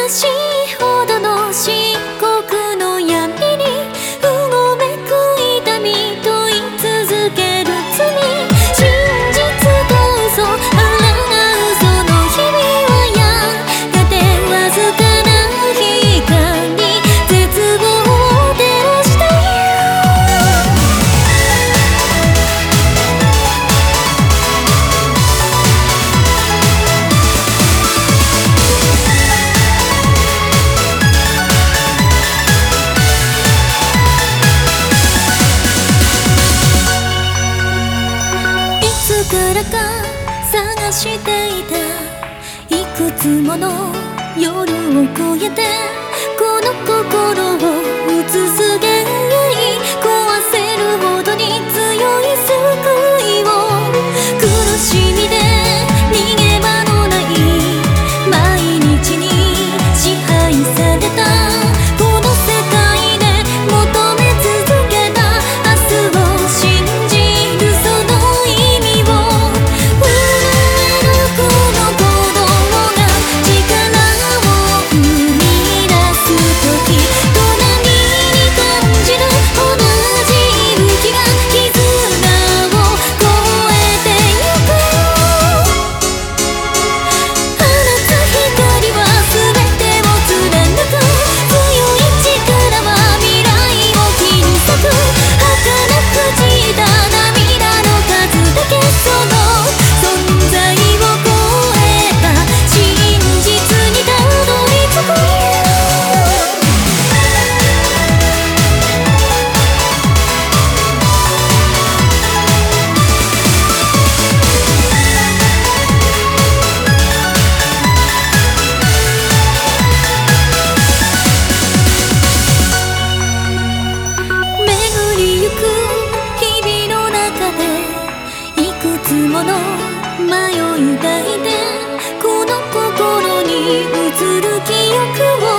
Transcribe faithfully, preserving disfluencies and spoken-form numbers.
しいほどの漆黒の闇にうごめく痛み問い続ける罪、真実と嘘、あらが嘘の日々はやがてわずかな光、絶望を照らしたよ。いつからか探していたいくつもの夜を越えてこの心を映す限界、壊せるほどに強い救いを、苦しみで逃げ場のない毎日に支配されたこの世界で求め続けた明日を信じるその意味を、震えるこの鼓動が力を生み出す時、隣に感じる同じ息吹が絆を越えてゆく。放つ光は全てを貫く、強い力は未来を切り裂く、儚く散った涙の数だけその存在を超えた真実にたどり着くよ。巡りゆく日々の中でいくつもの迷い抱いてこの心に映る記憶を